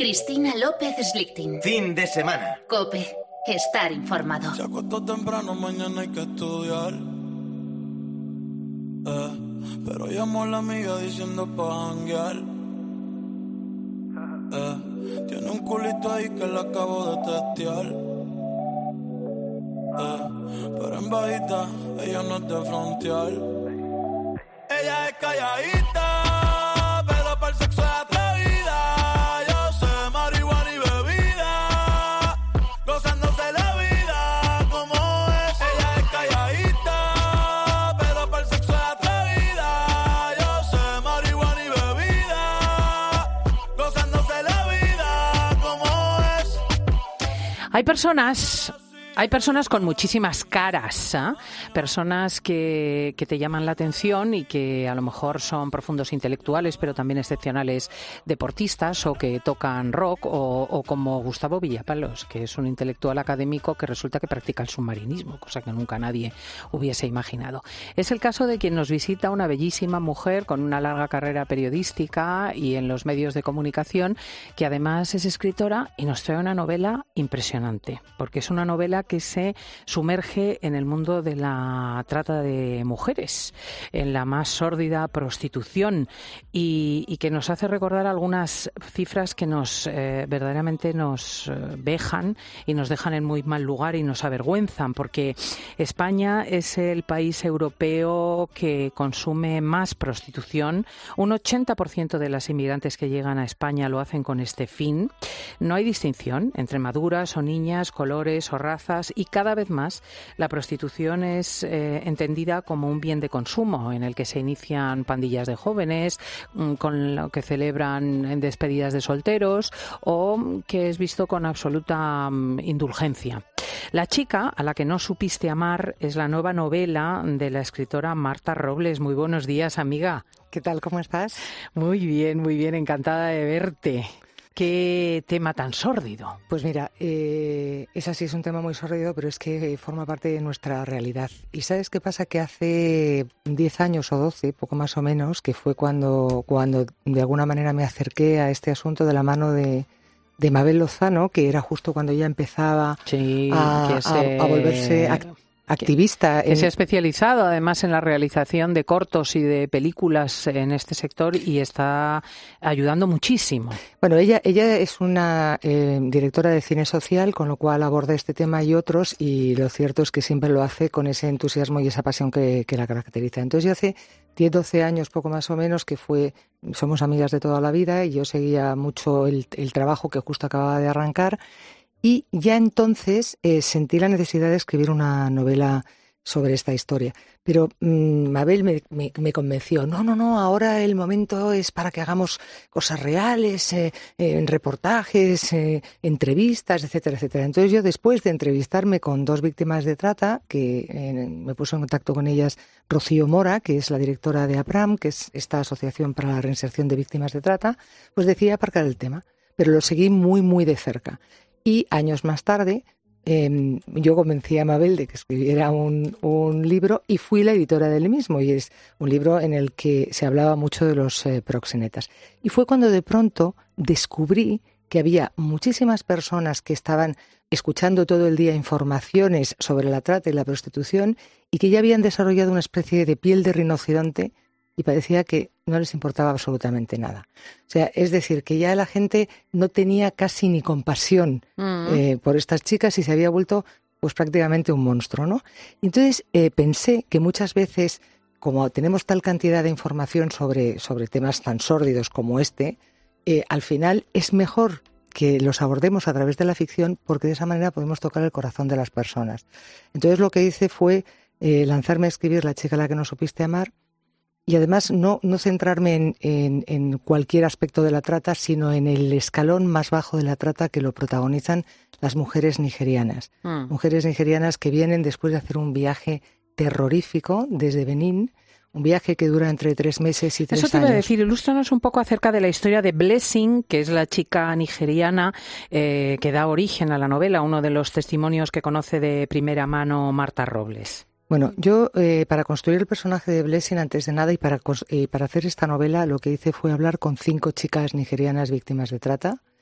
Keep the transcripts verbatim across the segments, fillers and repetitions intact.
Cristina López Slichting. Fin de semana. COPE. Estar informado. Se acostó temprano, mañana hay que estudiar. Eh, pero llamó a la amiga diciendo pa' janguear. Eh, tiene un culito ahí que la acabo de testear. Eh, pero en bajita, ella no es de frontear. Ella es calladita, pero para el sexo es atrevida. Yo sé marihuana y bebida, gozándose la vida como es. Ella es calladita, pero para el sexo es atrevida. Yo sé marihuana y bebida, gozándose la vida como es. Hay personas... Hay personas con muchísimas caras, ¿eh? Personas que, que te llaman la atención y que a lo mejor son profundos intelectuales, pero también excepcionales deportistas o que tocan rock, o, o como Gustavo Villapalos, que es un intelectual académico que resulta que practica el submarinismo, cosa que nunca nadie hubiese imaginado. Es el caso de quien nos visita, una bellísima mujer con una larga carrera periodística y en los medios de comunicación, que además es escritora y nos trae una novela impresionante, porque es una novela que se sumerge en el mundo de la trata de mujeres, en la más sórdida prostitución, y, y que nos hace recordar algunas cifras que nos eh, verdaderamente nos eh, vejan y nos dejan en muy mal lugar y nos avergüenzan, porque España es el país europeo que consume más prostitución. Un ochenta por ciento de las inmigrantes que llegan a España lo hacen con este fin. No hay distinción entre maduras o niñas, colores o razas, y cada vez más la prostitución es eh, entendida como un bien de consumo en el que se inician pandillas de jóvenes, mm, con lo que celebran en despedidas de solteros, o que es visto con absoluta mm, indulgencia. La chica a la que no supiste amar es la nueva novela de la escritora Marta Robles. Muy buenos días, amiga. ¿Qué tal? ¿Cómo estás? Muy bien, muy bien, encantada de verte. ¿Qué tema tan sórdido? Pues mira, eh, ese sí es un tema muy sórdido, pero es que forma parte de nuestra realidad. ¿Y sabes qué pasa? Que hace diez años o doce, poco más o menos, que fue cuando, cuando de alguna manera me acerqué a este asunto de la mano de, de Mabel Lozano, que era justo cuando ella empezaba sí, a, que se... a, a volverse activa. Activista. Que, que en... se ha especializado además en la realización de cortos y de películas en este sector y está ayudando muchísimo. Bueno, ella, ella es una eh, directora de cine social, con lo cual aborda este tema y otros, y lo cierto es que siempre lo hace con ese entusiasmo y esa pasión que, que la caracteriza. Entonces yo hace diez, doce años, poco más o menos, que fue, somos amigas de toda la vida y yo seguía mucho el, el trabajo que justo acababa de arrancar. Y ya entonces eh, sentí la necesidad de escribir una novela sobre esta historia. Pero mmm, Mabel me, me, me convenció. No, no, no, ahora el momento es para que hagamos cosas reales, eh, eh, reportajes, eh, entrevistas, etcétera, etcétera. Entonces yo, después de entrevistarme con dos víctimas de trata, que eh, me puso en contacto con ellas Rocío Mora, que es la directora de APRAM, que es esta Asociación para la Reinserción de Víctimas de Trata, pues decidí aparcar el tema. Pero lo seguí muy, muy de cerca. Y años más tarde, eh, yo convencí a Mabel de que escribiera un, un libro y fui la editora del mismo. Y es un libro en el que se hablaba mucho de los eh, proxenetas. Y fue cuando de pronto descubrí que había muchísimas personas que estaban escuchando todo el día informaciones sobre la trata y la prostitución y que ya habían desarrollado una especie de piel de rinoceronte y parecía que no les importaba absolutamente nada. O sea, es decir, que ya la gente no tenía casi ni compasión mm. eh, por estas chicas y se había vuelto pues prácticamente un monstruo, ¿no? Entonces eh, pensé que muchas veces, como tenemos tal cantidad de información sobre, sobre temas tan sórdidos como este, eh, al final es mejor que los abordemos a través de la ficción, porque de esa manera podemos tocar el corazón de las personas. Entonces lo que hice fue eh, lanzarme a escribir La chica a la que no supiste amar, y además no, no centrarme en, en, en cualquier aspecto de la trata, sino en el escalón más bajo de la trata, que lo protagonizan las mujeres nigerianas. Mm. Mujeres nigerianas que vienen después de hacer un viaje terrorífico desde Benín, un viaje que dura entre tres meses y tres años. Eso te iba a decir, ilústranos un poco acerca de la historia de Blessing, que es la chica nigeriana eh, que da origen a la novela, uno de los testimonios que conoce de primera mano Marta Robles. Bueno, yo eh, para construir el personaje de Blessing, antes de nada, y para, eh, para hacer esta novela, lo que hice fue hablar con cinco chicas nigerianas víctimas de trata,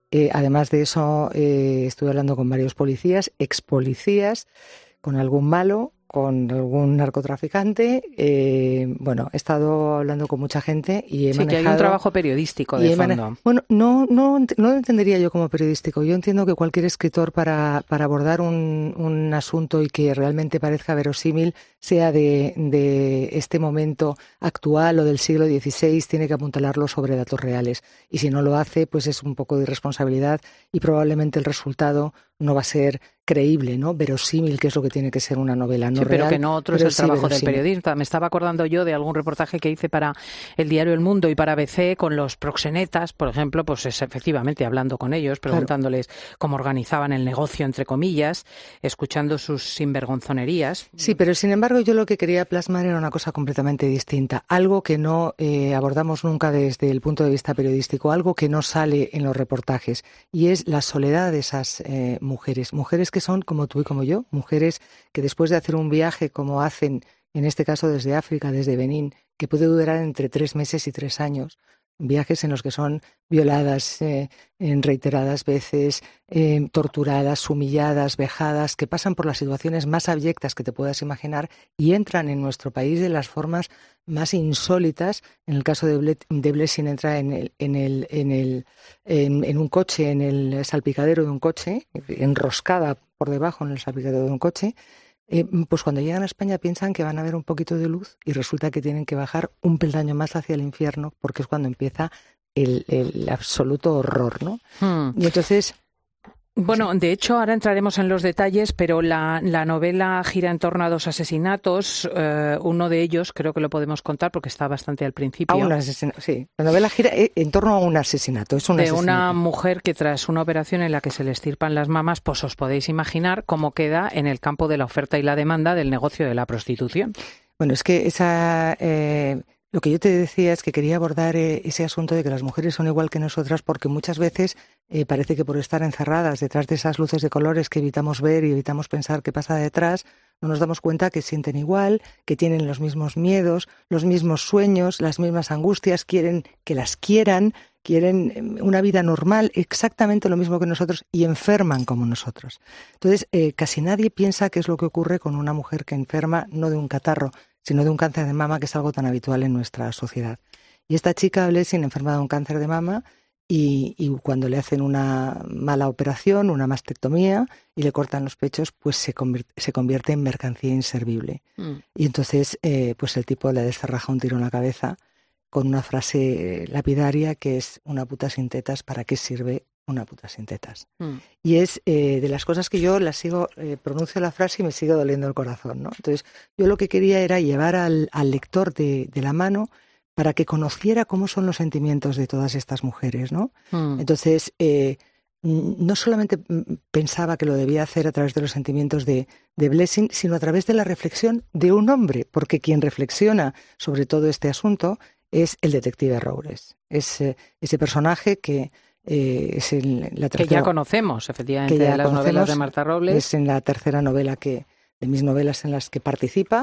Eh, además de eso, eh, estuve hablando con varios policías, ex policías, con algún malo, con algún narcotraficante. Eh, bueno, he estado hablando con mucha gente y he sí, manejado... que hay un trabajo periodístico de fondo. Mane... Bueno, no, no, no lo entendería yo como periodístico. Yo entiendo que cualquier escritor para, para abordar un, un asunto y que realmente parezca verosímil, sea de, de este momento actual o del siglo dieciséis, tiene que apuntalarlo sobre datos reales. Y si no lo hace, pues es un poco de irresponsabilidad y probablemente el resultado no va a ser creíble, ¿no? Verosímil, que es lo que tiene que ser una novela, no sí, pero real, que no otro es el sí trabajo verosímil. del periodista. Me estaba acordando yo de algún reportaje que hice para el diario El Mundo y para B C con los proxenetas, por ejemplo, pues es efectivamente hablando con ellos, preguntándoles claro. cómo organizaban el negocio, entre comillas, escuchando sus sinvergonzonerías. Sí, pero sin embargo yo lo que quería plasmar era una cosa completamente distinta, algo que no eh, abordamos nunca desde el punto de vista periodístico, algo que no sale en los reportajes, y es la soledad de esas eh, mujeres, mujeres que son como tú y como yo, mujeres que después de hacer un viaje como hacen, en este caso desde África, desde Benín, que puede durar entre tres meses y tres años, viajes en los que son violadas eh, en reiteradas veces, eh, torturadas, humilladas, vejadas, que pasan por las situaciones más abyectas que te puedas imaginar y entran en nuestro país de las formas más insólitas. En el caso de, Ble- de Blessing entra en, el, en, el, en, el, en, en un coche, en el salpicadero de un coche, enroscada por debajo en el salpicadero de un coche. Eh, pues cuando llegan a España piensan que van a ver un poquito de luz y resulta que tienen que bajar un peldaño más hacia el infierno porque es cuando empieza el, el absoluto horror, ¿no? Hmm. Y entonces... Bueno, de hecho, ahora entraremos en los detalles, pero la, la novela gira en torno a dos asesinatos. Eh, uno de ellos, creo que lo podemos contar porque está bastante al principio. A un asesinato, sí. La novela gira en torno a un asesinato. Es un de asesinato. Una mujer que tras una operación en la que se le extirpan las mamas, pues os podéis imaginar cómo queda en el campo de la oferta y la demanda del negocio de la prostitución. Bueno, es que esa... Eh... Lo que yo te decía es que quería abordar eh, ese asunto de que las mujeres son igual que nosotras porque muchas veces eh, parece que por estar encerradas detrás de esas luces de colores que evitamos ver y evitamos pensar qué pasa detrás, no nos damos cuenta que sienten igual, que tienen los mismos miedos, los mismos sueños, las mismas angustias, quieren que las quieran, quieren una vida normal, exactamente lo mismo que nosotros y enferman como nosotros. Entonces, eh, casi nadie piensa qué es lo que ocurre con una mujer que enferma no de un catarro, sino de un cáncer de mama, que es algo tan habitual en nuestra sociedad. Y esta chica, Blessing, enferma de un cáncer de mama y, y cuando le hacen una mala operación, una mastectomía, y le cortan los pechos, pues se convierte, se convierte en mercancía inservible. Mm. Y entonces, eh, pues el tipo le descerraja un tiro en la cabeza con una frase lapidaria que es: una puta sin tetas, ¿para qué sirve una puta sin tetas? Mm. Y es eh, de las cosas que yo las sigo, eh, pronuncio la frase y me sigue doliendo el corazón, ¿no? Entonces, yo lo que quería era llevar al, al lector de, de la mano para que conociera cómo son los sentimientos de todas estas mujeres, ¿no? Mm. Entonces, eh, no solamente pensaba que lo debía hacer a través de los sentimientos de, de Blessing, sino a través de la reflexión de un hombre, porque quien reflexiona sobre todo este asunto es el detective Roures. Es eh, ese personaje que... Eh, es en la tercera, que ya conocemos, efectivamente, de las novelas de Marta Robles. Es en la tercera novela que de mis novelas en las que participa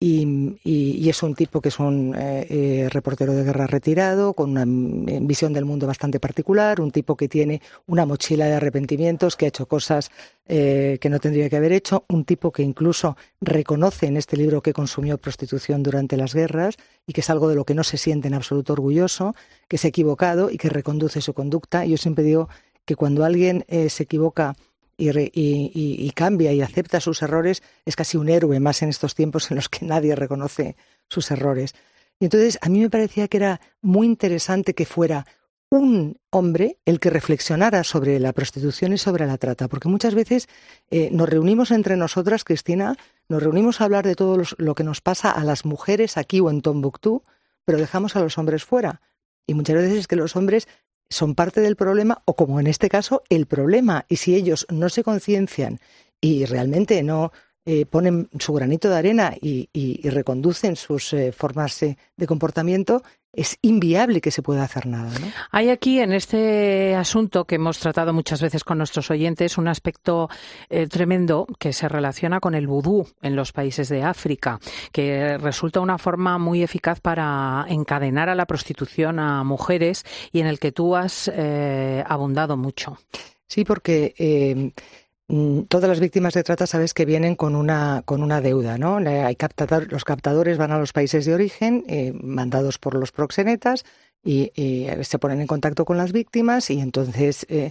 y, y, y es un tipo que es un eh, eh, reportero de guerra retirado, con una visión del mundo bastante particular, un tipo que tiene una mochila de arrepentimientos, que ha hecho cosas eh, que no tendría que haber hecho, un tipo que incluso reconoce en este libro que consumió prostitución durante las guerras y que es algo de lo que no se siente en absoluto orgulloso, que se ha equivocado y que reconduce su conducta. Yo siempre digo que cuando alguien eh, se equivoca Y, re, y, y, y cambia y acepta sus errores, es casi un héroe, más en estos tiempos en los que nadie reconoce sus errores. Y entonces a mí me parecía que era muy interesante que fuera un hombre el que reflexionara sobre la prostitución y sobre la trata, porque muchas veces eh, nos reunimos entre nosotras, Cristina, nos reunimos a hablar de todo los, lo que nos pasa a las mujeres aquí o en Tombuctú, pero dejamos a los hombres fuera. Y muchas veces es que los hombres son parte del problema o, como en este caso, el problema. Y si ellos no se conciencian y realmente no eh, ponen su granito de arena y, y, y reconducen sus eh, formas eh, de comportamiento, es inviable que se pueda hacer nada, ¿no? Hay aquí, en este asunto que hemos tratado muchas veces con nuestros oyentes, un aspecto eh, tremendo que se relaciona con el vudú en los países de África, que resulta una forma muy eficaz para encadenar a la prostitución a mujeres y en el que tú has eh, abundado mucho. Sí, porque eh, todas las víctimas de trata sabes que vienen con una con una deuda, ¿no? Hay captador, los captadores van a los países de origen, eh, mandados por los proxenetas, y, y se ponen en contacto con las víctimas y entonces eh,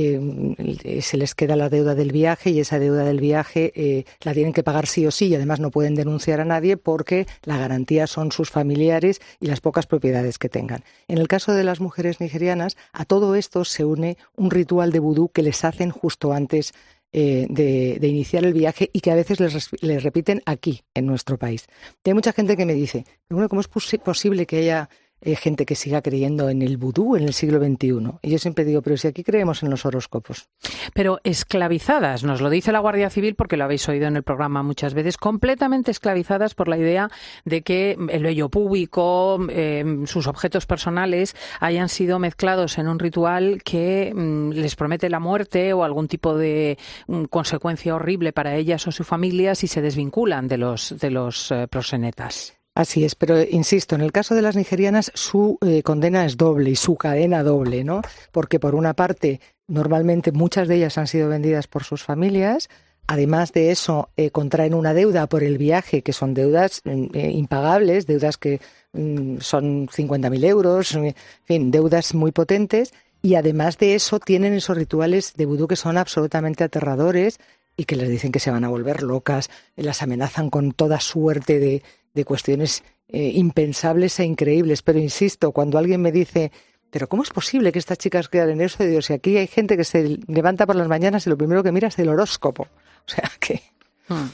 eh, se les queda la deuda del viaje y esa deuda del viaje eh, la tienen que pagar sí o sí y además no pueden denunciar a nadie porque la garantía son sus familiares y las pocas propiedades que tengan. En el caso de las mujeres nigerianas, a todo esto se une un ritual de vudú que les hacen justo antes Eh, de, de iniciar el viaje y que a veces les, les repiten aquí, en nuestro país. Y hay mucha gente que me dice, bueno, ¿cómo es pos- posible que haya eh, gente que siga creyendo en el vudú en el siglo veintiuno? Y yo siempre digo, pero si aquí creemos en los horóscopos. Pero esclavizadas, nos lo dice la Guardia Civil, porque lo habéis oído en el programa muchas veces, completamente esclavizadas por la idea de que el vello púbico, eh, sus objetos personales hayan sido mezclados en un ritual que mm, les promete la muerte o algún tipo de mm, consecuencia horrible para ellas o su familia si se desvinculan de los, de los eh, proxenetas. Así es, pero insisto, en el caso de las nigerianas su eh, condena es doble y su cadena doble, ¿no? Porque por una parte, normalmente muchas de ellas han sido vendidas por sus familias. Además de eso, eh, contraen una deuda por el viaje, que son deudas eh, impagables, deudas que mm, son cincuenta mil euros, en fin, deudas muy potentes. Y además de eso, tienen esos rituales de vudú que son absolutamente aterradores y que les dicen que se van a volver locas, las amenazan con toda suerte de, de cuestiones eh, impensables e increíbles. Pero insisto, cuando alguien me dice, ¿pero cómo es posible que estas chicas crean en eso? Digo, si aquí hay gente que se levanta por las mañanas y lo primero que mira es el horóscopo. O sea que... Hmm.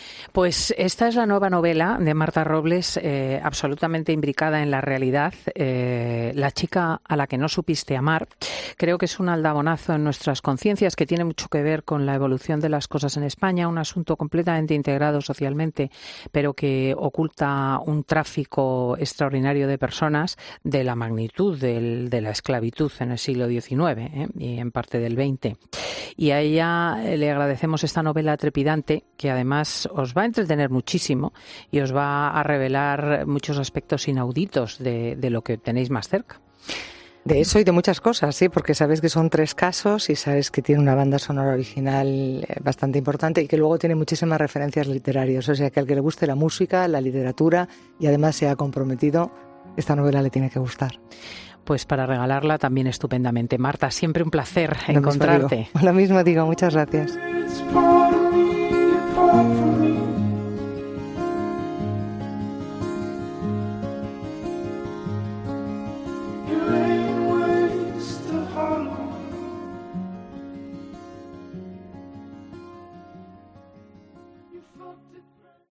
Pues esta es la nueva novela de Marta Robles, eh, absolutamente imbricada en la realidad. Eh, La chica a la que no supiste amar. Creo que es un aldabonazo en nuestras conciencias que tiene mucho que ver con la evolución de las cosas en España, un asunto completamente integrado socialmente, pero que oculta un tráfico extraordinario de personas de la magnitud del, de la esclavitud en el siglo diecinueve ¿eh? y en parte del veinte. Y a ella le agradecemos esta novela trepidante que además os va a entretener muchísimo y os va a revelar muchos aspectos inauditos de, de lo que tenéis más cerca. De eso y de muchas cosas, sí, porque sabes que son tres casos y sabes que tiene una banda sonora original bastante importante y que luego tiene muchísimas referencias literarias. O sea, que al que le guste la música, la literatura y además se ha comprometido, esta novela le tiene que gustar. Pues para regalarla también estupendamente. Marta, siempre un placer Lo encontrarte. Mismo digo, lo mismo digo, muchas gracias.